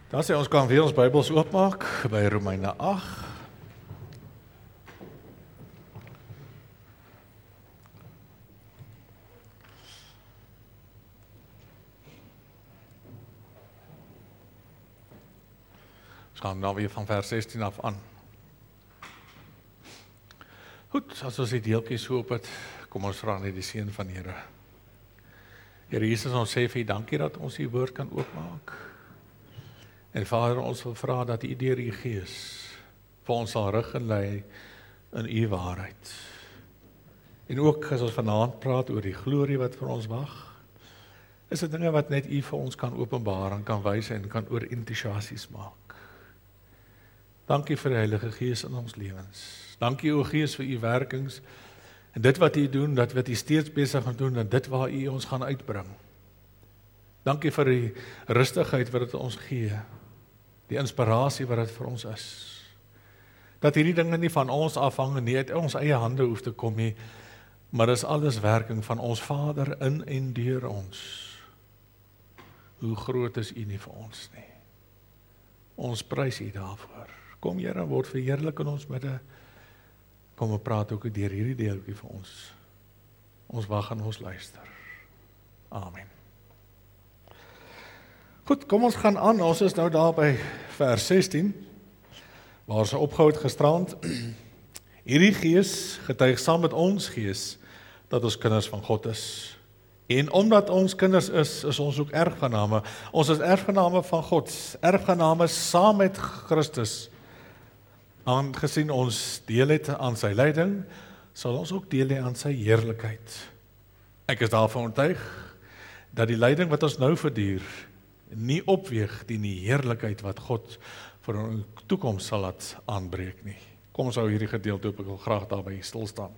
Dan sê ons kan weer ons Bybels oopmaak by Romeine 8. Ons gaan dan weer van vers 16 af aan. Goed, as ons die deeltjies so op het, kom ons vra net die seën van die Here. Here Jesus, ons sê vir U dankie dat ons U woord kan oopmaak. En Vader, ons wil vra dat U deur U Gees vir ons sal rig en lei in U waarheid. En ook as ons vanaand praat oor die glorie wat vir ons wag, is dit dinge wat net U vir ons kan openbaar en kan wys en kan oor-entoesiasties maak. Dankie vir die Heilige Gees in ons lewens. Dankie o Gees vir U werkings en dit wat U doen, dat wat U steeds besig gaan doen en dit waar U ons gaan uitbring. Dankie vir die rustigheid wat dit ons gee, die inspirasie wat dit vir ons is. Dat hierdie dinge nie van ons afhang en nie uit ons eie hande hoef te kom nie, maar dis alles werking van ons Vader in en deur ons. Hoe groot is U nie vir ons nie. Ons prys U daarvoor. Kom Here, word verheerlik in ons midde. Kom ons praat ook deur hierdie deeltjie vir ons. Ons wag en ons luister. Amen. Goed, kom ons gaan aan. Ons is nou daar by vers 16, waar ons opgehou het gisterand. Hierdie Gees getuig saam met ons gees dat ons kinders van God is. En omdat ons kinders is ons ook erfgename. Ons is erfgename van God, erfgename saam met Christus. Aangesien ons deel het aan sy lyding, sal ons ook deel hê aan sy heerlikheid. Ek is daarvan oortuig dat die lyding wat ons nou verduur nie opweeg teen die heerlikheid wat God vir ons toekoms sal laat aanbreek nie. Kom ons hou hierdie gedeelte op, ek wil graag daarby stil staan.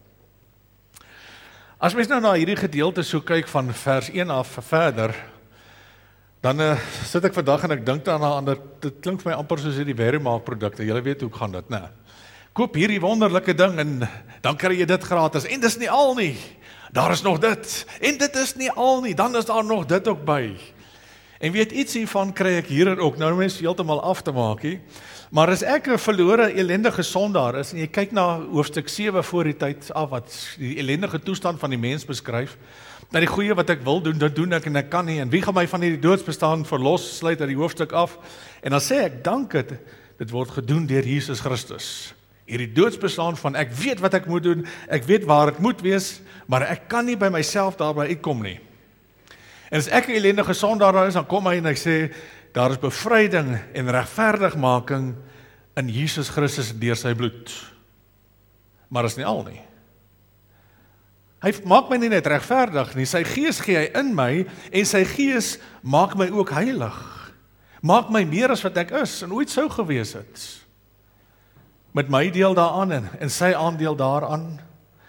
As mens nou na hierdie gedeelte so kyk van vers 1 af verder, dan sit ek vandag en ek dink daarna, dit klink vir my amper soos die Verimaak-produkte, julle weet hoe gaan dit, né? Koop hierdie wonderlike ding en dan kry jy dit gratis, en dis nie al nie, daar is nog dit, en dit is nie al nie, dan is daar nog dit ook by. En weet, iets hiervan kry ek hier ook, nou mens heeltemal af te maak, maar as ek 'n verlore, ellendige sondaar is, en jy kyk na hoofstuk 7 voor die tyd af, wat die ellendige toestand van die mens beskryf, dat die goeie wat ek wil doen, dit doen ek en ek kan nie, en wie gaan my van hierdie doodsbestaan verlos, sluit uit die hoofstuk af, en dan sê ek, dank dit word gedoen deur Jesus Christus. Hierdie doodsbestaan van, ek weet wat ek moet doen, ek weet waar ek moet wees, maar ek kan nie by myself daarby uitkom nie. En as ek 'n ellendige sondaar is, dan kom hy en hy sê, daar is bevryding en regverdigmaking in Jesus Christus deur sy bloed. Maar is nie al nie. Hy maak my nie net regverdig nie, sy Gees gee hy in my, en sy Gees maak my ook heilig. Maak my meer as wat ek is, en ooit sou gewees het. Met my deel daaraan, en sy aandeel daaraan.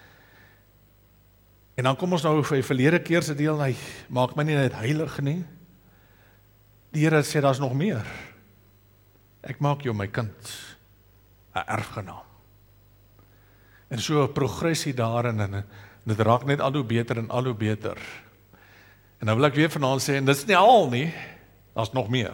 En dan kom ons nou vir die verlede keer se deel, hy maak my nie net heilig nie. Die Here sê, daar's nog meer. Ek maak jou my kind, 'n erfgenaam. En so 'n progressie daarin, en dit raak net al hoe beter en al hoe beter. En nou wil ek weer vanaand sê, en dit is nie al nie, daar's nog meer.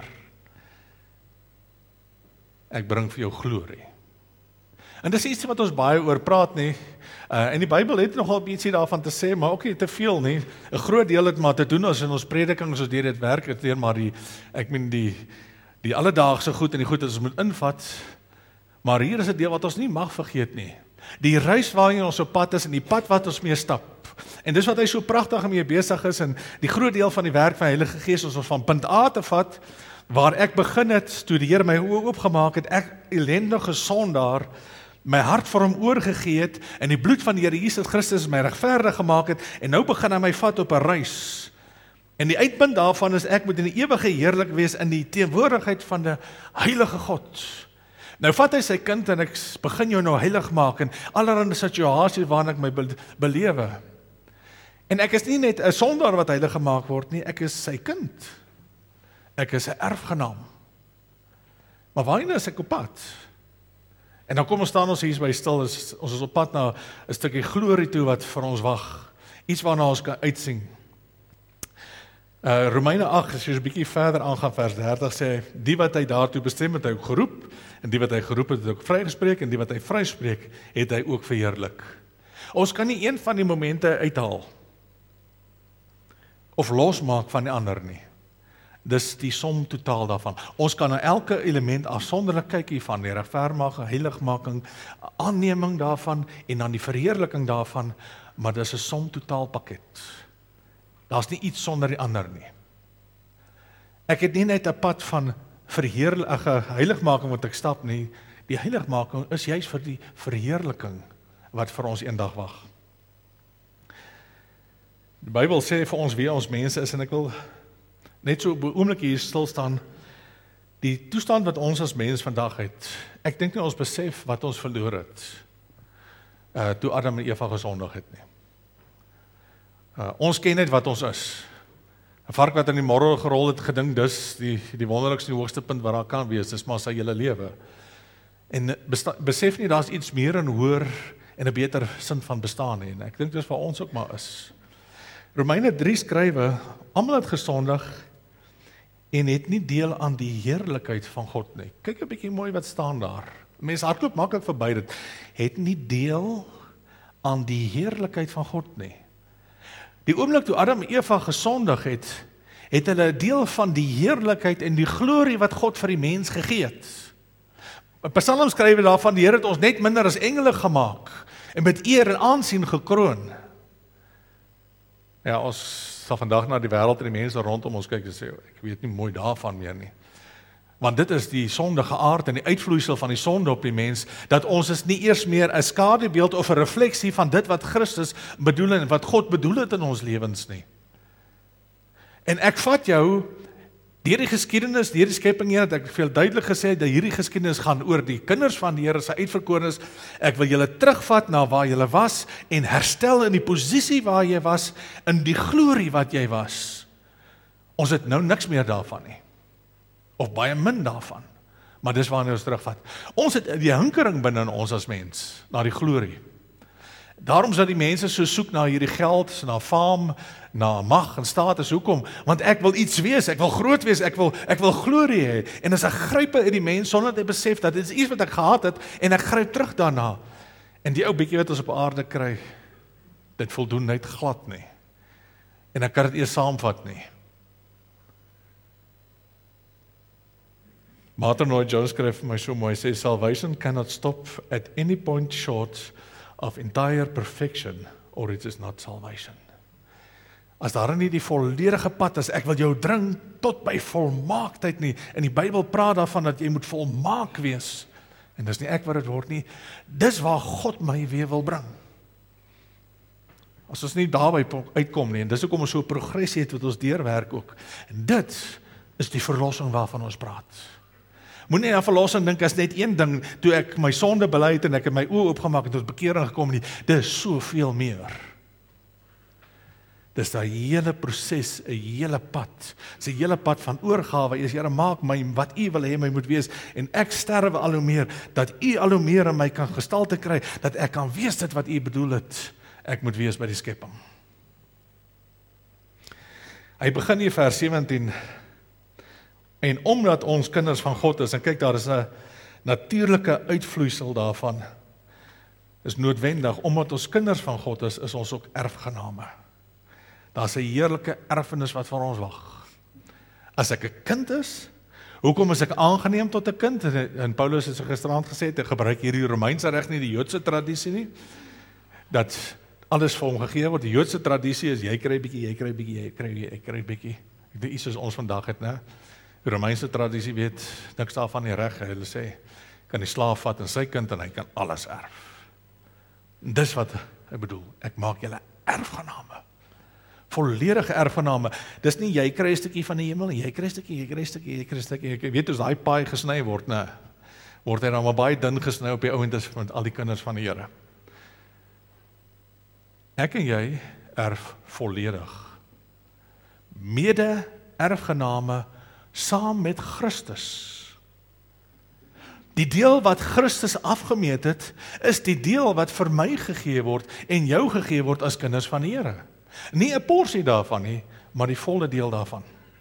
Ek bring vir jou glorie. En dis iets wat ons baie oor praat nie, en die Bybel het nogal ietsie daarvan te sê, maar ook nie te veel nie. 'n Groot deel het maar te doen as in ons predikings, as deur dit werk, het deur maar die alledaagse goed en die goed wat ons moet invat, maar hier is 'n deel wat ons nie mag vergeet nie. Die reis waarin ons op pad is, en die pad wat ons mee stap. En dis wat hy so pragtig mee besig is, en die groot deel van die werk van die Heilige Gees, ons van punt A te vat, waar ek begin het, toe die Here my oë oopgemaak het, ek ellendige sondaar, my hart vir hom oorgegee het, en die bloed van die Here Jesus Christus my regverdig gemaak het, en nou begin hy my vat op 'n reis. En die uitpunt daarvan is, ek moet in die ewige heerlik wees in die teenwoordigheid van die heilige God. Nou vat hy sy kind, en ek begin jou nou heilig maak, en allerlei situasies waarin ek my belewe. En ek is nie net 'n sondaar wat heilig gemaak word nie, ek is sy kind. Ek is 'n erfgenaam. Maar waarheen is ek op pad? En dan kom ons staan ons hier by stil, ons is op pad na 'n stukkie glorie toe wat vir ons wag. Iets waarna ons kan uitsien. Romeine 8, as jy 'n bietjie verder aangaan, vers 30 sê, die wat hy daartoe bestem het, hy ook geroep, en die wat hy geroep het, het ook vrygespreek, en die wat hy vryspreek, het hy ook verheerlik. Ons kan nie een van die momente uithaal, of losmaak van die ander nie. Dis die som totaal daarvan. Ons kan na elke element afsonderlik kyk hiervan, die regverdigmaking, heiligmaking, aanneming daarvan, en dan die verheerliking daarvan, maar dis 'n som totaal pakket. Daar's nie iets sonder die ander nie. Ek het nie net 'n pad van heiligmaking wat ek stap nie. Die heiligmaking is juis vir die verheerliking wat vir ons eendag wag. Die Bybel sê vir ons wie ons mense is, en ek wil net so op 'n oomblik hier stil staan. Die toestand wat ons as mens vandag het, ek dink nie ons besef wat ons verloor het toe Adam en Eva gesondig het nie. Ons ken net wat ons is. 'n Vark wat in die modder gerol het, gedink dis die wonderlikste en hoogste punt wat daar kan wees, dis maar sy hele lewe. En besef nie, daar's iets meer en hoër en 'n beter sin van bestaan nie. En ek dink dis waar ons ook maar is. Romeine 3 skrywe, almal het gesondig en het nie deel aan die heerlikheid van God nie. Kyk 'n bietjie mooi wat staan daar. Mense hardloop maklik verby dit. Het nie deel aan die heerlikheid van God nie. Die oomblik toe Adam en Eva gesondig het, het hulle 'n deel van die heerlikheid en die glorie wat God vir die mens gegee het. Psalm skrywe daarvan, die Here het ons net minder as engele gemaak en met eer en aansien gekroon. Ja, ons sal vandag na die wêreld en die mense rondom ons kyk en sê, ek weet nie mooi daarvan meer nie. Want dit is die sondige aard en die uitvloeisel van die sonde op die mens, dat ons is nie eers meer 'n skadubeeld of 'n refleksie van dit wat Christus bedoel en wat God bedoel het in ons lewens nie. En ek vat jou deur die geskiedenis, deur die skepping heen, het ek veel duidelik gesê dat hierdie geskiedenis gaan oor die kinders van die Here, sy uitverkorenes. Ek wil julle terugvat na waar julle was en herstel in die posisie waar jy was, in die glorie wat jy was. Ons het nou niks meer daarvan nie. Of baie min daarvan. Maar dis waarna ons terugvat. Ons het die hinkering binne in ons as mens, na die glorie. Daarom sal die mense so soek na hierdie geld, na faam, na mag en status. Hoekom? Want ek wil iets wees, ek wil groot wees, ek wil glorie hê. En as ek gryp uit die mens, sonder dat hy besef dat dit is iets wat ek gehad het, en ek gryp terug daarna. En die ou bietjie wat ons op aarde kry, dit voldoen net glad nie. En ek kan dit eers saamvat nie. Martin Lloyd-Jones skryf vir my so mooi, sê, salvation cannot stop at any point short of entire perfection, or it is not salvation. As daar nie die volledige pad is, ek wil jou dring tot by volmaaktheid nie, en die Bybel praat daarvan dat jy moet volmaak wees, en dis nie ek wat dit word nie, dis waar God my weer wil bring. As ons nie daarby uitkom nie, en dis hoekom ons so 'n progressie het wat ons deurwerk ook, en dit is die verlossing waarvan ons praat. Moenie aan verlossing dink as net een ding, toe ek my sonde bely het en ek het my oë oopgemaak en tot bekering gekom nie, dis soveel meer. Dis daai hele proses, 'n hele pad. Dis 'n hele pad van oorgawe. Here, maak my wat U wil hê my moet wees, en ek sterwe al hoe meer, dat U al hoe meer in my kan gestalte kry, dat ek kan wees dit wat U bedoel het, ek moet wees by die skepping. Hy begin hier vers 17, en omdat ons kinders van God is, en kyk, daar is 'n natuurlike uitvloeisel daarvan, is noodwendig, omdat ons kinders van God is ons ook erfgename. Daar's 'n heerlike erfenis wat vir ons wag. As ek 'n kind is, hoekom is ek aangeneem tot 'n kind? En Paulus het gisterand gesê, hy gebruik hierdie Romeinse reg nie, die Joodse tradisie nie, dat alles vir hom gegee word. Die Joodse tradisie is, jy kry bietjie, jy kry bietjie, jy kry bietjie. Ek weet iets soos ons vandag het, né? Die Romeinse tradisie weet niks daarvan die reg. Hulle sê, kan die slaaf vat in sy kind en hy kan alles erf. Dis wat ek bedoel, ek maak julle erfgename. Volledige erfgename. Dis nie jy kry 'n stukkie van die hemel, jy kry 'n stukkie, jy kry 'n stukkie, jy kry 'n stukkie. Ek weet as daai paai gesny word, né? Word hy dan maar baie dun gesny op die ouendes van al die kinders van die Here. Ek en jy erf volledig. Mede erfgename saam met Christus. Die deel wat Christus afgemeet het, is die deel wat vir my gegee word en jou gegee word as kinders van die Here. Nie 'n porsie daarvan nie, maar die volle deel daarvan.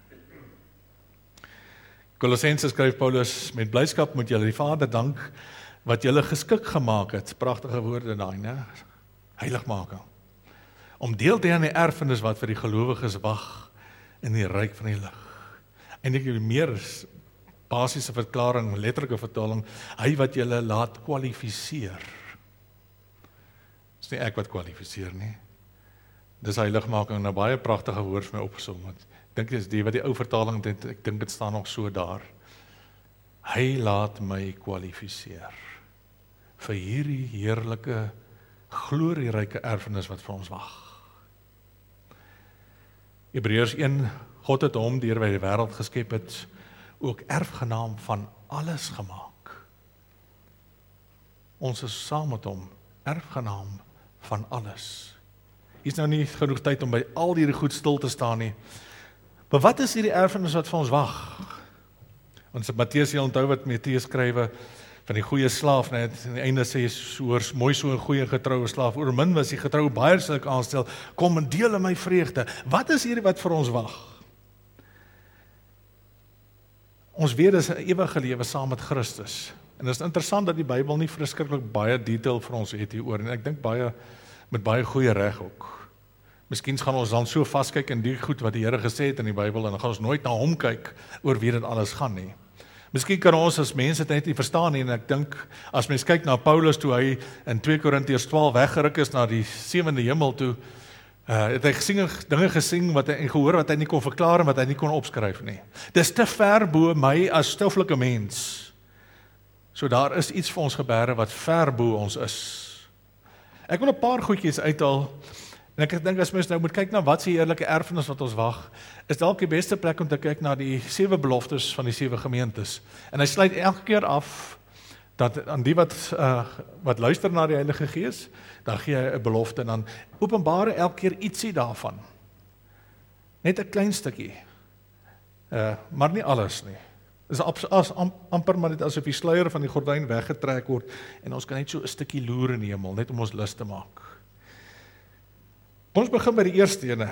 Kolossense skryf Paulus, met blydskap moet julle die Vader dank, wat julle geskik gemaak het, pragtige woorde daai, né? Heiligmaking, om deel te hê aan die erfenis wat vir die gelowiges wag in die ryk van die lig. En ek meer basiese verklaring, letterlike vertaling, hy wat julle laat kwalifiseer. Dis nie ek wat kwalifiseer nie. Dis heiligmaking, nou baie pragtige woord vir my opgesom. Ek dink dis die wat die ou vertaling het, ek dink dit staan nog so daar. Hy laat my kwalifiseer vir hierdie heerlike, glorieryke erfenis wat vir ons wag. Hebreërs 1, God het hom deur by die wêreld geskep het, ook erfgenaam van alles gemaak. Ons is saam met hom, erfgenaam van alles. Hier is nou nie genoeg tyd om by al hierdie goed stil te staan nie. Maar wat is hierdie erfenis wat vir ons wag? Ons Matteus, jy onthou wat Matteus skrywe van die goeie slaaf, net aan die einde sê, hoor, mooi so 'n goeie getroue slaaf, oormin was die getroue, baie sal ek aanstel, kom en deel in my vreugde. Wat is hierdie wat vir ons wag? Ons weet dis 'n ewige lewe saam met Christus. En dit is interessant dat die Bybel nie verskriklik baie detail vir ons het hieroor, en ek dink met baie goeie reg ook. Miskien gaan ons dan so vaskyk in die goed wat die Here gesê het in die Bybel, en dan gaan ons nooit na hom kyk oor wie dit alles gaan nie. Miskien kan ons as mense dit net nie verstaan nie, en ek dink, as mens kyk na Paulus, toe hy in 2 Korintiërs 12 weggeruk is na die 7de hemel toe, het hy dinge gesien en gehoor wat hy nie kon verklaar en wat hy nie kon opskryf nie. Dis te ver bo my as stoffelijke mens. So daar is iets vir ons gebeure wat ver bo ons is. Ek wil 'n paar goedjies uithaal, en ek dink as mens nou moet kyk na wat se heerlike erfenis wat ons wag, is dalk die beste plek om te kyk na die 7 beloftes van die 7 gemeentes. En hy sluit elke keer af dat aan die wat luister na die Heilige Gees, dan gee hy 'n belofte en dan openbare elke keer ietsie daarvan. Net 'n klein stukkie. Maar nie alles nie. Dit is amper maar net asof die sluier van die gordyn weggetrek word en ons kan net so 'n stukkie loer in die hemel, net om ons lus te maak. Ons begin by die eerste ene.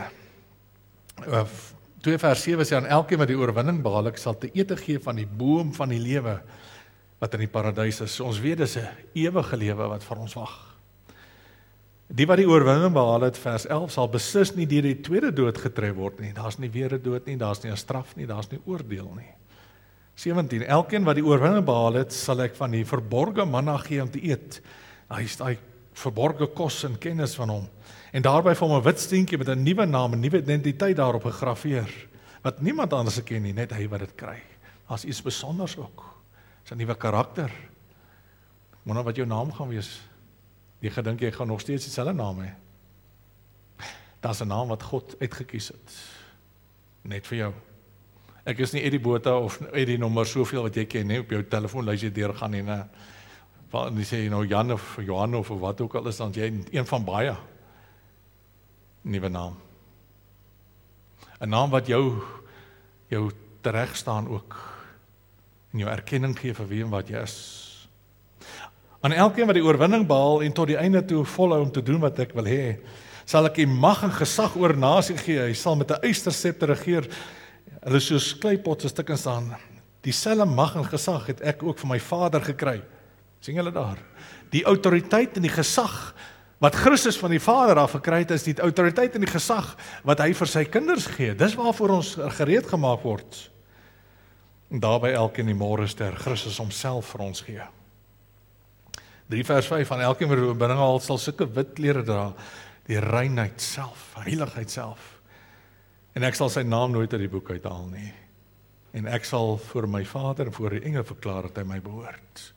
2 vers 7 sê, aan elkeen wat die oorwinning behaal, ek sal te ete gee van die boom van die lewe wat in die paradys is. Ons weet dis 'n ewige lewe wat vir ons wag. Die wat die oorwinning behaal het, vers 11, sal beslis nie deur die tweede dood getref word nie. Daar's nie weer 'n dood nie, daar's nie 'n straf nie, daar's nie oordeel nie. 17, elkeen wat die oorwinning behaal het, sal ek van die verborge manna gee om te eet. Hy is daai verborge kos en kennis van hom. En daarby vir hom 'n wit steentjie met 'n nuwe naam, 'n nuwe identiteit daarop gegraveer, wat niemand anders ken nie, net hy wat dit kry. Daar's iets besonders ook. Dis 'n nuwe karakter. Wonder wat jou naam gaan wees. Jy gedink jy gaan nog steeds dieselfde naam hê. Daar's 'n naam wat God uitgekies het. Net vir jou. Ek is nie Eddie Botha of Eddie nommer soveel wat jy ken nie, op jou telefoonlysie deurgaan nie, né? Want jy sê nou Jan of Johan of wat ook al is, dan jy een van baie. Nuwe naam. 'n naam wat jou tereg staan ook, en jou erkenning gee vir wie en wat jy is. Aan elkeen wat die oorwinning behaal en tot die einde toe volhou om te doen wat ek wil hê, sal ek die mag en gesag oor nasie gee. Hy sal met 'n ysterscepter regeer. Hulle soos kleipot se stukke staan. Dieselfde mag en gesag het ek ook van my Vader gekry. Sien julle daar? Die autoriteit en die gesag wat Christus van die Vader af gekry het, is die autoriteit en die gesag wat hy vir sy kinders gee. Dis waarvoor ons gereed gemaak word. En daarby elkeen die môrester Christus homself vir ons gee. 3 vers 5, van elkeen wat die oorwinning behaal sal sulke wit klere dra, die reinheid self, heiligheid self. En ek sal sy naam nooit uit die boek uithaal nie. En ek sal voor my Vader en voor die engele verklaar dat hy my behoort.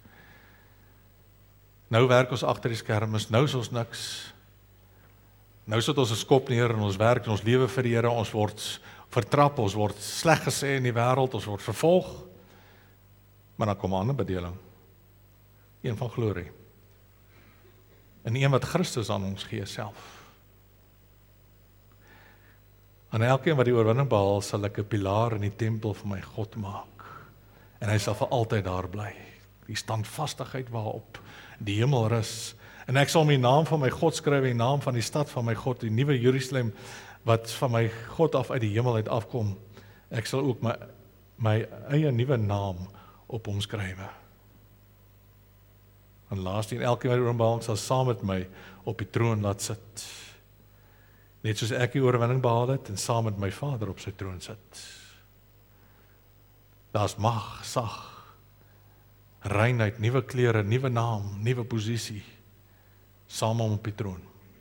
Nou werk ons agter die skerms, nou is ons niks. Nou sit ons 'n skop neer en ons werk en ons lewe vir die Here, ons word vertrap, ons word sleg gesê in die wêreld, ons word vervolg. Maar dan kom 'n ander bedeling. Een van glorie. En een wat Christus aan ons gee self. Aan elkeen wat die oorwinning behaal, sal ek 'n pilaar in die tempel van my God maak. En hy sal vir altyd daar bly. Die standvastigheid waarop die hemel rus. En ek sal my naam van my God skryf, die naam van die stad van my God, die nuwe Jerusalem, wat van my God af uit die hemel uit afkom, ek sal ook my eie nuwe naam op hom skrywe. En laastens, elkeen wat oorwinning sal saam met my op die troon laat sit. Net soos ek die oorwinning behaal het en saam met my Vader op sy troon sit. Daar's mag, sag, reinheid, nuwe klere, nuwe naam, nuwe posisie, saam op die troon.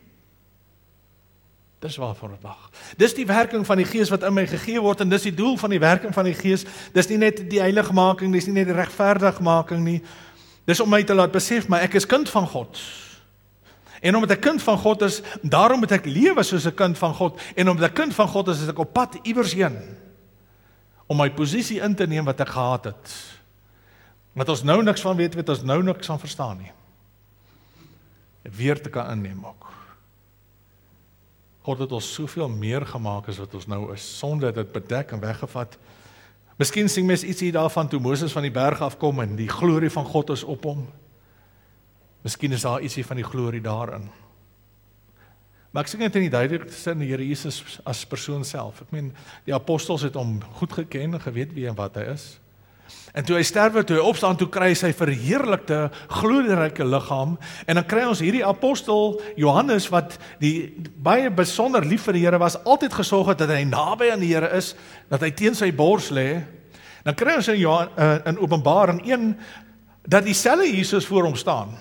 Dis waarvoor ek wag. Dis die werking van die Gees wat in my gegee word, en dis die doel van die werking van die Gees. Dis nie net die heiligmaking, dis nie net die regverdigmaking nie. Dis om my te laat besef, maar ek is kind van God. En omdat ek kind van God is, daarom moet ek lewe soos 'n kind van God. En omdat ek kind van God is ek op pad iewers heen, om my posisie in te neem wat ek gehad het. Wat ons nou niks van weet, ons nou niks van verstaan nie. Weer te kan inneem ook. God het ons soveel meer gemaak as wat ons nou is. Sonde het dit bedek en weggevat. Miskien sien mens iets hier daarvan toe Moses van die berg afkom en die glorie van God is op hom. Miskien is daar ietsie van die glorie daarin. Maar ek sê net in die duidelikste sin die Here Jesus as persoon self. Ek meen, die apostels het hom goed geken en geweet wie en wat hy is. En toe hy sterwe, toe hy opstaan, toe kry hy sy verheerlikte, glorieryke liggaam, en dan kry ons hierdie apostel Johannes, wat die baie besonder lief vir die Here was, altyd gesorg het dat hy naby aan die Here is, dat hy teen sy bors lê. Dan kry ons in Openbaring 1, dat dieselfde Jesus voor hom staan.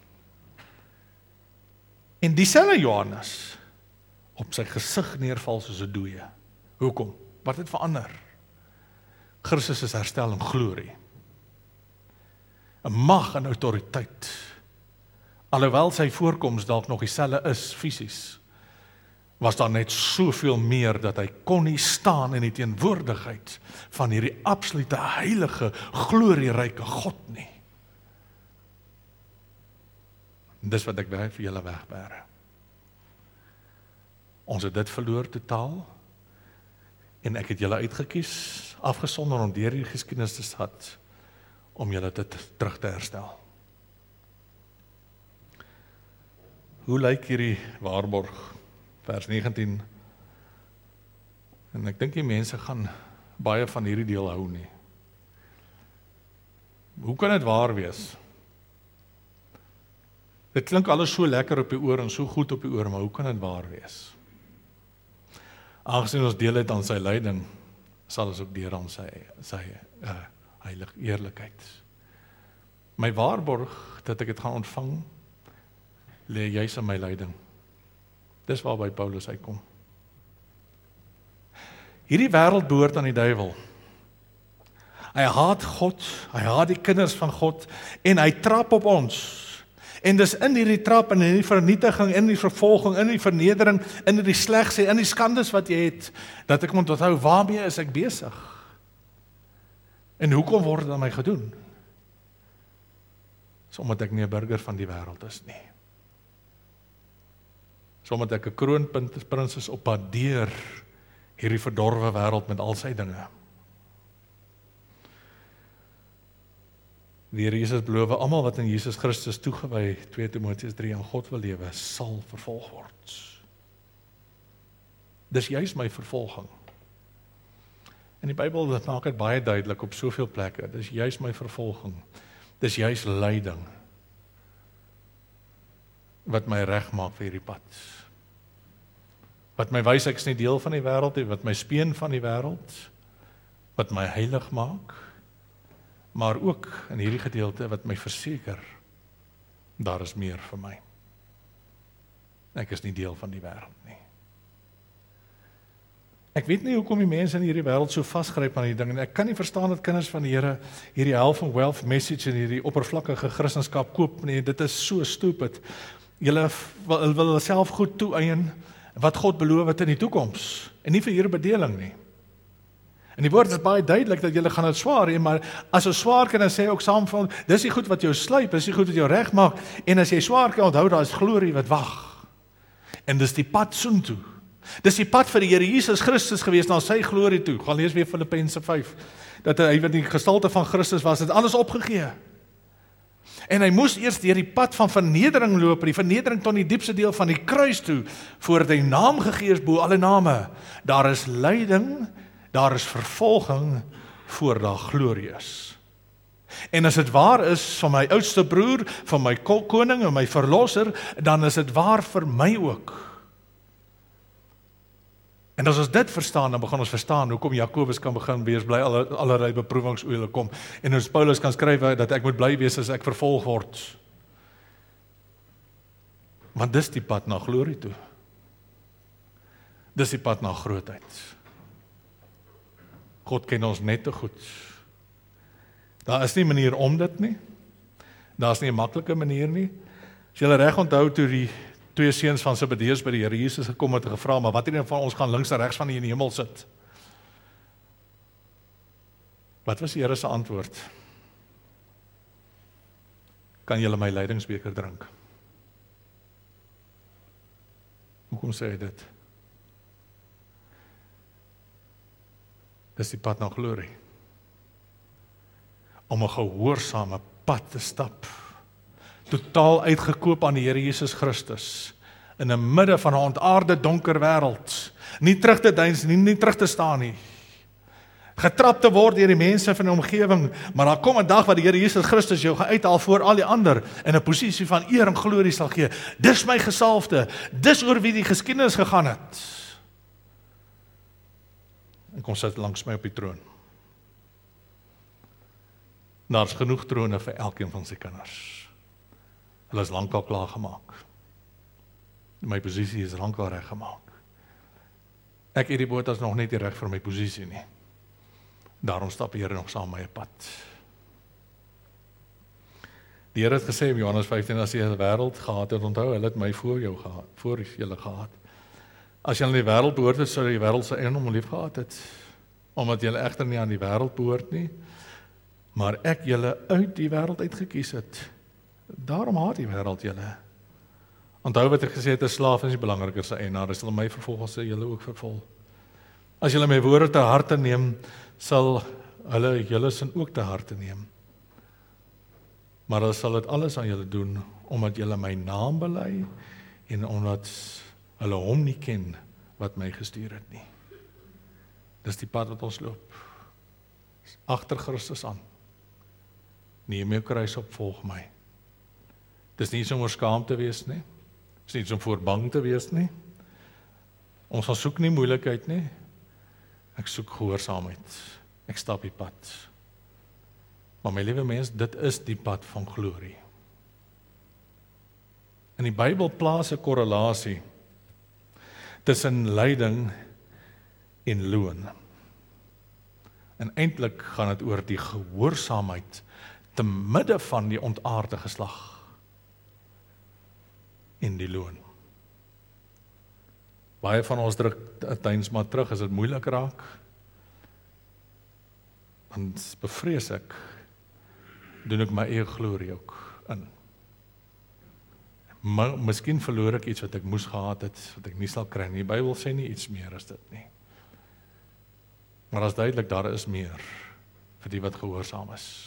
En dieselfde Johannes op sy gesig neerval soos 'n dooie. Hoekom? Wat het verander? Christus is herstel in glorie. 'n Mag en autoriteit. Alhoewel sy voorkoms dalk nog dieselfde is fisies, was daar net soveel meer dat hy kon nie staan in die teenwoordigheid van hierdie absolute heilige, glorieryke God nie. Dis wat ek wil vir julle wegbere. Ons het dit verloor totaal, en ek het julle uitgekies, afgesonder om deur die geskiedenis te stap, om julle dit terug te herstel. Hoe lyk hierdie waarborg? Vers 19. En ek dink die mense gaan baie van hierdie deel hou nie. Hoe kan dit waar wees? Dit klink alles so lekker op die oor en so goed op die oor, maar hoe kan dit waar wees? Aangesien ons deel het aan sy lyding, sal ons ook deel aan sy heilige eerlikheid. My waarborg dat ek dit gaan ontvang, lê juis in my lyding. Dis waarby Paulus uitkom. Hierdie wêreld behoort aan die duiwel. Hy haat God, hy haat die kinders van God, en hy trap op ons. En dis in hierdie trap, en in die vernietiging, in die vervolging, in die vernedering, in die slegsê, in die skandes wat jy het, dat ek moet onthou, waarmee is ek besig? En hoekom word dit aan my gedoen? Dis omdat ek nie 'n burger van die wêreld is nie. Dis omdat ek 'n kroonprins is op pad deur hierdie verdorwe wêreld met al sy dinge. Die Here Jesus beloof, almal wat in Jesus Christus toegewy, 2 Timoteus 3, aan God wil lewe, sal vervolg word. Dis juis my vervolging. En die Bybel maak dit baie duidelik op soveel plekke. Dis juis my vervolging. Dis juis lyding wat my reg maak vir hierdie pad. Wat my wys ek is nie deel van die wêreld nie, wat my speen van die wêreld, wat my heilig maak, maar ook in hierdie gedeelte wat my verseker, daar is meer vir my. Ek is nie deel van die wêreld nie. Ek weet nie hoekom die mense in hierdie wêreld so vasgryp aan die ding, en ek kan nie verstaan dat kinders van die Here hierdie health and wealth message en hierdie oppervlakkige Christendom koop nie. Dit is so stupid. Julle wil self goed toeëien wat God beloof het in die toekoms, en nie vir hierdie bedeling nie. En die woord is baie duidelik dat julle gaan dit swaar hê, maar as ons swaar kan, dan sê ook saam van, dis die goed wat jou slyp, dis die goed wat jou reg maak, en as jy swaar kan onthou, daar is glorie wat wag. En dis die pad soontoe. Dis die pad vir die Here Jesus Christus gewees na sy glorie toe. Gaan lees weer Filippense 5, dat hy wat die gestalte van Christus was, het alles opgegee. En hy moes eers deur die pad van vernedering loop, die vernedering tot die diepste deel van die kruis toe, voordat hy naam gegee is bo alle name. Daar is lyding, daar is vervolging, voor daar glorie is. En as dit waar is van my oudste broer, van my koning en my verlosser, dan is dit waar vir my ook. En as ons dit verstaan, dan begin ons verstaan hoekom Jakobus kan begin wees bly allerlei beproewingsoele kom. En ons Paulus kan skryf dat ek moet bly wees as ek vervolg word. Want dis die pad na glorie toe. Dis die pad na grootheid. God ken ons net te goed. Daar is nie 'n manier om dit nie. Daar is nie 'n maklike manier nie. As jy reg onthou toe die twee seuns van Zebedeus by die Here Jesus gekom het en gevra, maar wat een van ons gaan links en regs van U in die hemel sit? Wat was die Here se antwoord? Kan julle my lydingsbeker drink? Hoekom sê hy dit? Dis die pad na glorie. Om 'n gehoorsame pad te stap. Totaal uitgekoop aan die Here Jesus Christus. In 'n midde van 'n ontaarde donker wêreld. Nie terug te deins nie, nie terug te staan nie. Getrap te word deur die mense van die omgewing, maar daar kom 'n dag wat die Here Jesus Christus jou gaan uithaal voor al die ander in 'n posisie van eer en glorie sal gee. Dis my gesalfde, dis oor wie die geskiedenis gegaan het. En kom sit langs my op die troon. Daar's genoeg trone vir elkeen van sy kinders. Hulle is lankal klaar gemaak. My posisie is lankal reg gemaak. Ek het die botas nog net nie reg vir my posisie nie. Daarom stap die Here nog saam met my pad. Die Here het gesê in Johannes 15, as jy 'n wêreld gehad het, onthou, hulle het my voor jou gehad, voor julle gehad. As jy aan die wêreld behoort het, sou die wêreld se eienaam lief gehad het. Omdat jy egter nie aan die wêreld behoort nie, maar ek julle uit die wêreld uitgekies het. Daarom haat die wêreld julle. Onthou wat ek gesê het, 'n slaaf is nie belangriker as 'n eienaar, as hulle my vervolg, as julle ook vervolg. As julle my woorde te harte neem, sal hulle julle sin ook te harte neem. Maar hulle sal dit alles aan julle doen, omdat julle my naam bely, en omdat hulle hom nie ken, wat my gestuur het nie. Dis die pad wat ons loop. Agter Christus aan. Neem jou kruis op, volg my. Dis nie om oor skaam te wees nie. Dis nie om voor bang te wees nie. Ons gaan soek nie moeilikheid nie. Ek soek gehoorsaamheid. Ek stap die pad. Maar my liewe mens, dit is die pad van glorie. In die Bybel plaas 'n korrelasie tussen lyding en loon. En eintlik gaan dit oor die gehoorsaamheid te midde van die ontaarde geslag en die loon. Baie van ons druk tyds maar terug as dit moeilik raak. Want bevrees ek, doen ek my eie glorie ook in. Maar miskien verloor ek iets wat ek moes gehad het, wat ek nie sal kry nie. Die Bybel sê nie iets meer as dit nie. Maar as duidelik, daar is meer vir die wat gehoorsaam is.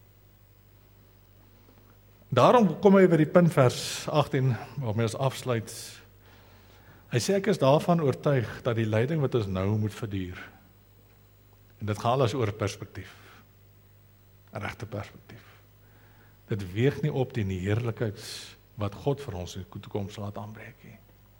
Daarom kom hy by die punt vers 18, waarmee ons afsluit. Hy sê ek is daarvan oortuig dat die lyding wat ons nou moet verduur. En dit gaan alles oor perspektief. 'n regte perspektief. Dit weeg nie op teen die heerlikheid wat God vir ons in die toekoms laat aanbreek nie.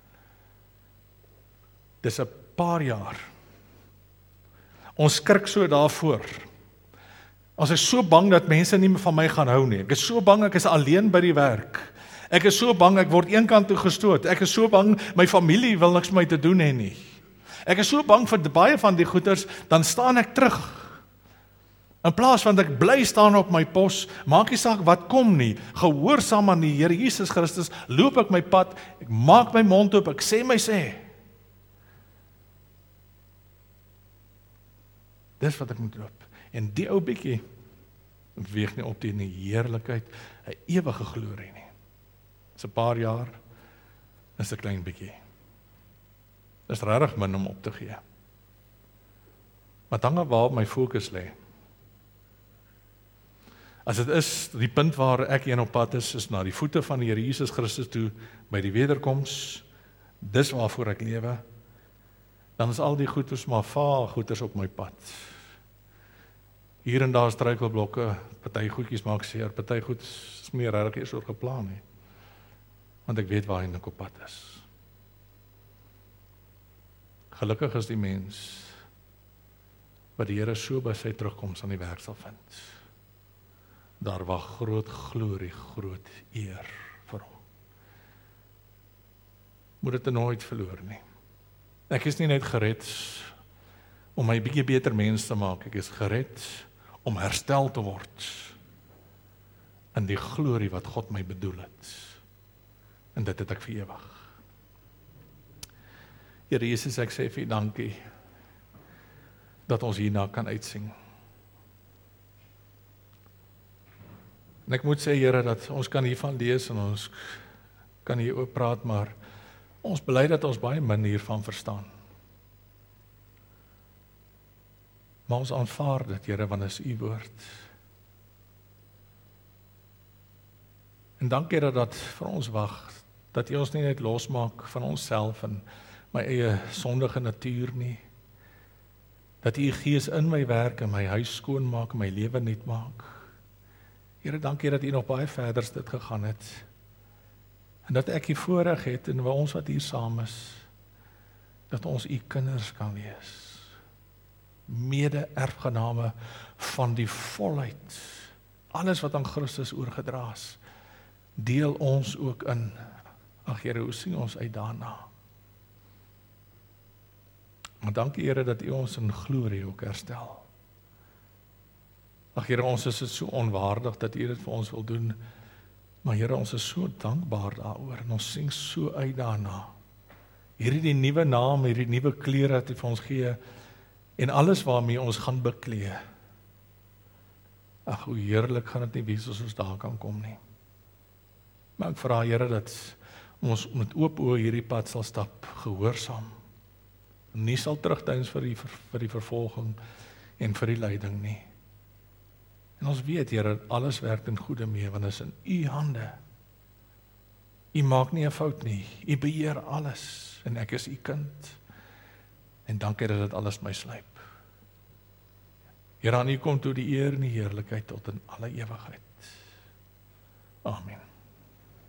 Dis 'n paar jaar. Ons skrik so daarvoor. Ons is so bang dat mense nie meer van my gaan hou nie. Ek is so bang ek is alleen by die werk. Ek is so bang ek word eenkant toe gestoot. Ek is so bang my familie wil niks met my te doen hê nie. Ek is so bang vir baie van die goeters, dan staan ek terug. In plaas van dat ek bly staan op my pos, maak nie saak wat kom nie, gehoorsaam aan die Here Jesus Christus, loop ek my pad, ek maak my mond oop, ek sê my sê. Dis wat ek moet loop. En die ou bietjie weeg nie op teen die heerlikheid, 'n ewige glorie nie. Dis 'n paar jaar, is 'n klein bietjie. Dis regtig min om op te gee. Maar dan waar my fokus lê. As dit is, die punt waar ek heen op pad is na die voete van die Here Jesus Christus toe, by die wederkoms, dis waarvoor ek lewe, dan is al die goeders maar vaal goeders op my pad. Hier en daar struikelblokke, party goedjies maak seer, party goed is meer regtig eers oor geplan nie. Want ek weet waarheen ek op pad is. Gelukkig is die mens wat die Here so by sy terugkoms aan die werk sal vind. Daar wag groot glorie, groot eer vir hom. Moet dit nooit verloor nie. Ek is nie net gered om my bietjie beter mens te maak, ek is gered om herstel te word in die glorie wat God my bedoel het. En dit het ek vir ewig. Here Jesus, ek sê vir U dankie dat ons hierna kan uitsien. En ek moet sê, Here, dat ons kan hiervan lees en ons kan hieroor praat, maar ons bely dat ons baie min hiervan verstaan. Maar ons aanvaar dit, Here, want dit is U woord. En dankie dat dit vir ons wag, dat U ons nie net losmaak van onsself en my eie sondige natuur nie. Dat U Gees in my werk en my huis skoon maak en my lewe nuut maak. Here, dankie dat U nog baie verder dit gegaan het. En dat ek die voorreg het en ons wat hier saam is, dat ons U kinders kan wees. Mede-erfgename van die volheid. Alles wat aan Christus oorgedra is, deel ons ook in. Ag Here, hoe sien ons uit daarna? Maar dankie Here dat U ons in glorie ook herstel. Ag Here, ons is dit so onwaardig dat U dit vir ons wil doen, maar Here, ons is so dankbaar daaroor en ons sien so uit daarna. Hierdie die nuwe naam, hierdie nuwe klere wat U vir ons gee en alles waarmee ons gaan beklee. Ag, hoe heerlik gaan dit nie wees as ons daar kan kom nie. Maar ek vra Here dat ons met oop oë hierdie pad sal stap, gehoorsaam. Nie sal terugduins vir die vervolging en vir die lyding nie. En ons weet, Here, alles werk in goeie mee, want dit is in U hande. U maak nie 'n fout nie. U beheer alles en ek is U kind. En dankie dat dit alles my sluip. Here, aan U kom toe die eer en die heerlikheid tot in alle ewigheid. Amen.